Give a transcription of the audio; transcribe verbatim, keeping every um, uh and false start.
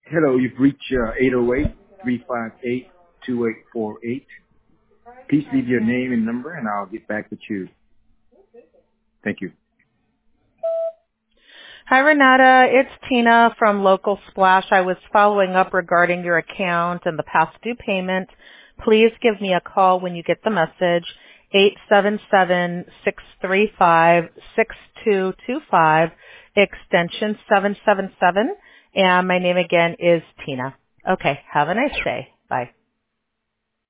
Hello, you've reached uh, eight oh eight, three five eight, two eight four eight. Please leave your name and number and I'll get back with you. Thank you. Hi, Renata. It's Tina from Local Splash. I was following up regarding your account and the past due payment. Please give me a call when you get the message, eight seven seven, six three five, six two two five, extension seven seven seven. And my name again is Tina. Okay, have a nice day. Bye.